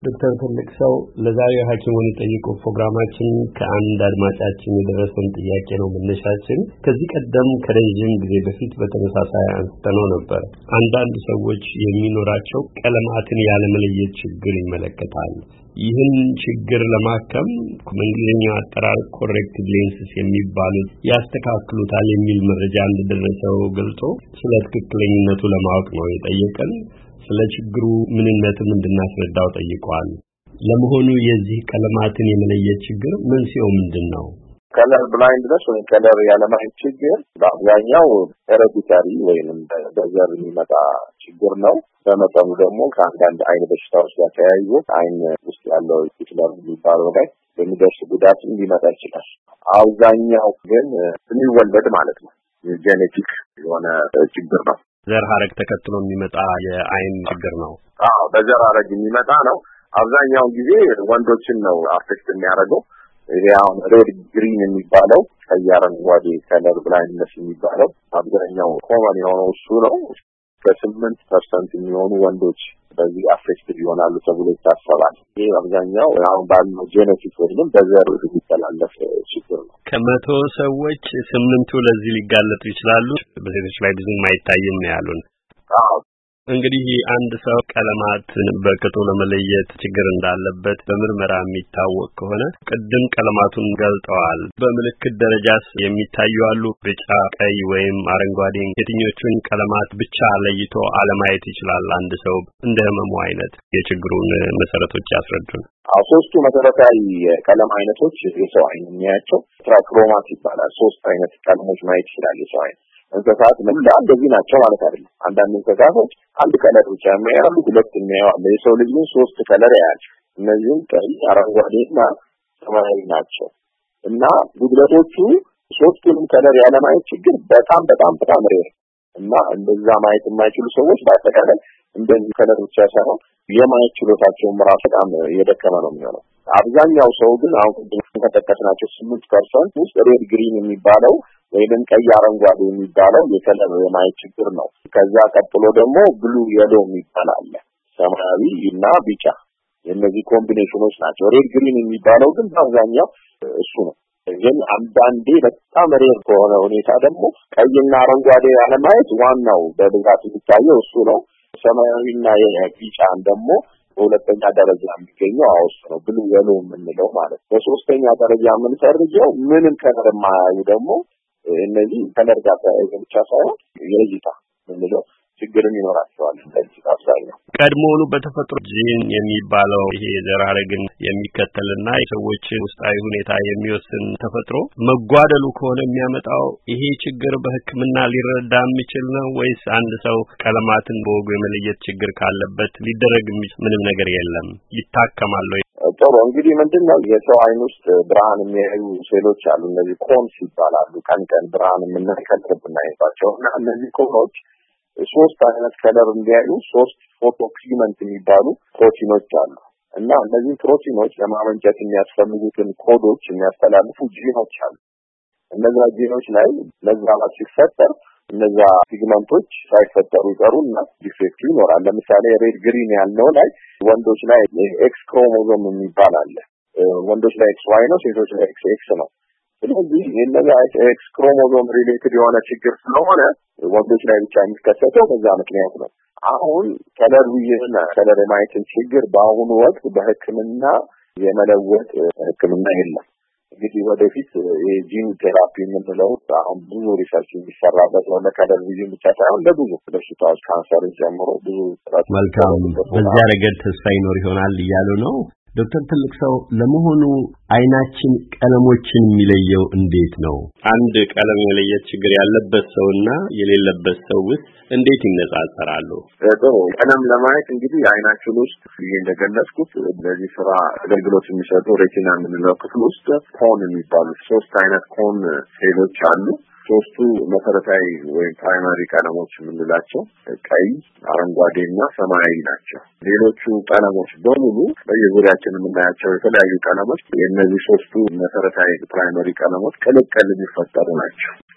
ዶክተር ትልቅ ሰው ለዛሬው ሐኪሙን ይጠይቁ ፕሮግራማችን ከአንድ አድማጫችን የደረሰን ጥያቄ ነው መነሻችን። ከዚህ ቀደም ከረጅም ጊዜ በፊት በተመሳሳይ አንስተነው ነበር። አንዳንድ ሰዎች የሚኖራቸው ቀለማትን ያለመለየት ችግር ይመለከታል። ይህን ችግር ለማከም በእንግሊዝኛው አጠራር ኮሬክቲቭ ሌንስስ የሚባሉት ያስተካክሉታል የሚል መረጃ እንደደረሰው ገልጾ ስለ ትክክለኛነቱ ለማወቅ ነው የጠየቀን። ስለ ችግሩ ምንነትም እንድናስረዳው ጠይቋል። ለመሆኑ የዚህ ቀለማትን የመለየት ችግር መንስኤው ምንድነው? ከለር ብላይንድነስ ወይ ከለር ያለማየት ችግር በአብዛኛው ሄሬዲታሪ ወይንም በዘር የሚመጣ ችግር ነው። በመጠኑ ደግሞ ከአንዳንድ አይን በሽታዎች ጋር ተያይዞ አይን ውስጥ ያለው ሂትለር የሚባለው ላይ በሚደርስ ጉዳት ሊመጣ ይችላል። አብዛኛው ግን የሚወለድ ማለት ነው ጄኔቲክ የሆነ ችግር ነው። ዘር ሐረግ ተከትሎ የሚመጣ የአይን ችግር ነው። በዘር ሐረግ የሚመጣ ነው። አብዛኛው ጊዜ ወንዶችን ነው አፌክት የሚያደርገው። ይሄ አሁን ሬድ ግሪን የሚባለው ቀይ አረንጓዴ ከለር ብላይንድነስ የሚባለው አብዛኛው ኮመን የሆነው እሱ ነው። ከ8% የሚሆኑ ወንዶች በዚህ አፌክትድ ይሆናሉ ተብሎ ይታሰባል። ይሄ አብዛኛው አሁን ባለው ጄኔቲክ ወይንም በዘር የሚተላለፍ ችግር ነው። ከመቶ ሰዎች 8ቱ ለዚህ ሊጋለጡ ይችላሉ። በሴቶች ላይ ብዙም አይታይም ያሉን። እንግዲህ አንድ ሰው ቀለማትን በቅጡ ለመለየት ችግር እንዳለበት በምርመራ የሚታወቅ ከሆነ ቅድም ቀለማቱን ገልጠዋል። በምልክት ደረጃስ የሚታዩ አሉ? ቢጫ፣ ቀይ ወይም አረንጓዴ። የትኞቹን ቀለማት ብቻ ለይቶ አለማየት ይችላል አንድ ሰው? እንደ ህመሙ አይነት የችግሩን መሰረቶች ያስረዱን። ሶስቱ መሰረታዊ ቀለም አይነቶች የሰው አይን የሚያያቸው ትራክሮማት ይባላል። ሶስት አይነት ቀለሞች ማየት ይችላል የሰው አይን። እንስሳት እንደዚህ ናቸው ማለት አይደለም። አንዳንድ እንስሳቶች አንድ ከለር ብቻ የሚያያሉ፣ ሁለት የሚያያሉ። የሰው ልጅ ግን ሶስት ከለር ያያል። እነዚህም ቀይ፣ አረንጓዴና ሰማያዊ ናቸው እና ጉድለቶቹ ሶስቱንም ከለር ያለማየት ችግር በጣም ሬር እና እንደዛ ማየት የማይችሉ ሰዎች በአጠቃላይ እንደዚህ ከለር ብቻ ሳይሆን የማየት ችሎታቸውም ራሱ በጣም የደከመ ነው የሚሆነው። አብዛኛው ሰው ግን አሁን ከተጠቀስናቸው 8% ውስጥ ሬድ ግሪን የሚባለው ወይንም ቀይ አረንጓዴ የሚባለው የከለር የማየት ችግር ነው። ከዛ ቀጥሎ ደግሞ ብሉ የሎ የሚባል አለ፣ ሰማያዊ እና ቢጫ። የእነዚህ ኮምቢኔሽኖች ናቸው። ሬድ ግሪን የሚባለው ግን በአብዛኛው እሱ ነው። ግን አንዳንዴ በጣም ሬር ከሆነ ሁኔታ ደግሞ ቀይና አረንጓዴ ያለማየት ዋናው በብዛት የሚታየው እሱ ነው። ሰማያዊና የቢጫን ደግሞ በሁለተኛ ደረጃ የሚገኘው እሱ ነው፣ ብሉ የሎ የምንለው ማለት። በሶስተኛ ደረጃ የምንፈርጀው ምንም ከለር የማያዩ ደግሞ እነዚህ ከለር ጋር ተያይዞ ብቻ ሳይሆን የእይታ ምንለው ችግርም ይኖራቸዋል። እንደዚህ አብዛኛው ቀድሞውኑ በተፈጥሮ ጂን የሚባለው ይሄ ዘር ሐረግን የሚከተልና የሰዎች ውስጣዊ ሁኔታ የሚወስን ተፈጥሮ መጓደሉ ከሆነ የሚያመጣው ይሄ ችግር በሕክምና ሊረዳ የሚችል ነው ወይስ አንድ ሰው ቀለማትን በወጉ የመለየት ችግር ካለበት ሊደረግ ምንም ነገር የለም ይታከማል ወይ? ጥሩ እንግዲህ ምንድነው የሰው አይን ውስጥ ብርሃን የሚያዩ ሴሎች አሉ። እነዚህ ኮንስ ይባላሉ። ቀን ብርሃን የምናይባቸው እና እነዚህ ኮኖች ሶስት አይነት ከለር እንዲያዩ ሶስት ፎቶፒግመንት የሚባሉ ፕሮቲኖች አሉ እና እነዚህ ፕሮቲኖች ለማመንጨት የሚያስፈልጉትን ኮዶች የሚያስተላልፉ ጂኖች አሉ። እነዛ ጂኖች ላይ መዛባት ሲፈጠር እነዛ ፒግመንቶች ሳይፈጠሩ ይቀሩና ዲፌክት ይኖራል። ለምሳሌ ሬድ ግሪን ያለው ላይ ወንዶች ላይ ኤክስ ክሮሞዞም የሚባል አለ። ወንዶች ላይ ኤክስ ዋይ ነው፣ ሴቶች ላይ ኤክስ ነው። ስለዚህ የነዛ ኤክስ ክሮሞዞም ሪሌትድ የሆነ ችግር ስለሆነ ወንዶች ላይ ብቻ የሚከሰተው በዛ ምክንያት ነው። አሁን ከለር ቪዥን ከለር የማየትን ችግር በአሁኑ ወቅት በሕክምና የመለወጥ ሕክምና የለም። እንግዲህ ወደፊት የጂን ቴራፒ የምንለው አሁን ብዙ ሪሰርች የሚሰራበት ነው። ለከለር ቪዥን ብቻ ሳይሆን ለብዙ በሽታዎች ካንሰርን ጨምሮ ብዙ መልካም በዚያ ረገድ ተስፋ ይኖር ይሆናል እያሉ ነው። ዶክተር ትልቅ ሰው ለመሆኑ አይናችን ቀለሞችን የሚለየው እንዴት ነው? አንድ ቀለም የመለየት ችግር ያለበት ሰውና የሌለበት ሰው ውስጥ እንዴት ይነጻጸራሉ? ቀለም ለማየት እንግዲህ አይናችን ውስጥ እንደገለጽኩት ለዚህ ስራ አገልግሎት የሚሰጡ ሬቲና የምንለው ክፍል ውስጥ ኮን የሚባሉት ሶስት አይነት ኮን ሴሎች አሉ። ሶስቱ መሰረታዊ ወይም ፕራይማሪ ቀለሞች የምንላቸው ቀይ፣ አረንጓዴና ሰማያዊ ናቸው። ሌሎቹ ቀለሞች በሙሉ በየዙሪያችን የምናያቸው የተለያዩ ቀለሞች የእነዚህ ሶስቱ መሰረታዊ ፕራይማሪ ቀለሞች ቅልቅል የሚፈጠሩ ናቸው።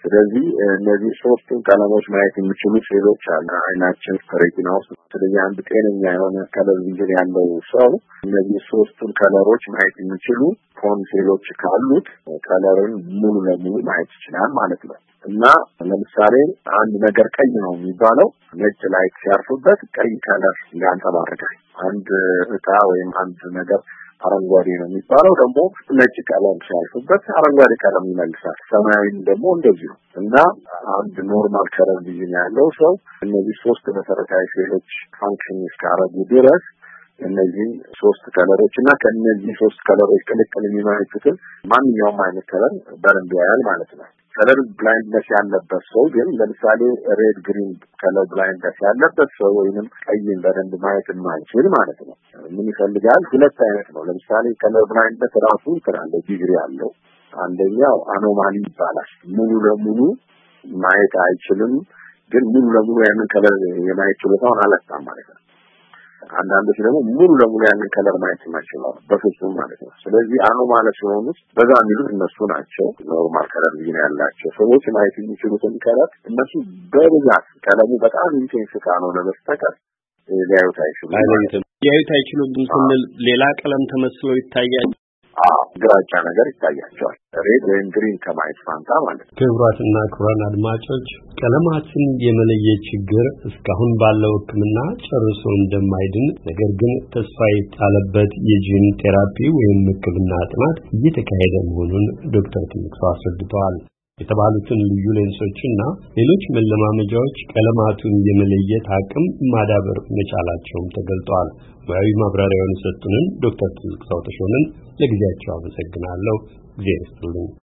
ስለዚህ እነዚህ ሶስቱን ቀለሞች ማየት የሚችሉ ሴሎች አሉ አይናችን ሬቲና ውስጥ። ስለዚህ አንድ ጤነኛ የሆነ ከለር ቪዥን ያለው ሰው እነዚህ ሶስቱን ከለሮች ማየት የሚችሉ ፎን ሴሎች ካሉት ከለርን ሙሉ ለሙሉ ማየት ይችላል ማለት ነው። እና ለምሳሌ አንድ ነገር ቀይ ነው የሚባለው ነጭ ላይት ሲያርፍበት ቀይ ከለር ያንጸባርቃል። አንድ እቃ ወይም አንድ ነገር አረንጓዴ ነው የሚባለው ደግሞ ነጭ ቀለም ሲያልፍበት አረንጓዴ ቀለም ይመልሳል። ሰማያዊም ደግሞ እንደዚሁ። እና አንድ ኖርማል ከለር ቪዥን ያለው ሰው እነዚህ ሶስት መሰረታዊ ሴሎች ፋንክሽን እስካረጉ ድረስ እነዚህ ሶስት ከለሮች እና ከነዚህ ሶስት ከለሮች ቅልቅል የሚመጡትን ማንኛውም አይነት ከለር በደንብ ያያል ማለት ነው። ከለር ብላይንድነስ ያለበት ሰው ግን ለምሳሌ ሬድ ግሪን ከለር ብላይንድነስ ያለበት ሰው ወይንም ቀይን በደንብ ማየት የማይችል ማለት ነው ምን ይፈልጋል? ሁለት አይነት ነው። ለምሳሌ ከለር ብላይንድነስ ራሱ ይችላል ዲግሪ አለው። አንደኛው አኖማሊ ይባላል። ሙሉ ለሙሉ ማየት አይችልም፣ ግን ሙሉ ለሙሉ ያንን ከለር የማየት ችሎታውን አላጣም ማለት ነው። አንዳንዶች ደግሞ ሙሉ ለሙሉ ያንን ከለር ማየት የማይችሉ በፍጹም ማለት ነው። ስለዚህ አኖማሊ ሲሆኑት በዛ የሚሉት እነሱ ናቸው። ኖርማል ከለር ቪዥን ያላቸው ሰዎች ማየት የሚችሉትን ከለር እነሱ በብዛት ቀለሙ በጣም ኢንቴንስ ካልሆነ በስተቀር ሊያዩት አይችሉም። ሊያዩት አይችሉም ስንል ሌላ ቀለም ተመስሎ ይታያል። ግራጫ ነገር ይታያቸዋል። ሬድ ወይም ግሪን ከማየት ፋንታ ማለት ነው። ክቡራትና ክቡራን አድማጮች ቀለማትን የመለየት ችግር እስካሁን ባለው ሕክምና ጨርሶ እንደማይድን ነገር ግን ተስፋ የጣለበት የጂን ቴራፒ ወይም ሕክምና ጥናት እየተካሄደ መሆኑን ዶክተር ትልቅሰው አስረድተዋል። የተባሉትን ልዩ ሌንሶችና ሌሎች መለማመጃዎች ቀለማቱን የመለየት አቅም ማዳበር መቻላቸውም ተገልጧል። ሙያዊ ማብራሪያውን የሰጡንን ዶክተር ትልቅሰው ተሾመን ለጊዜያቸው አመሰግናለሁ። እግዚአብሔር ይስጥልኝ።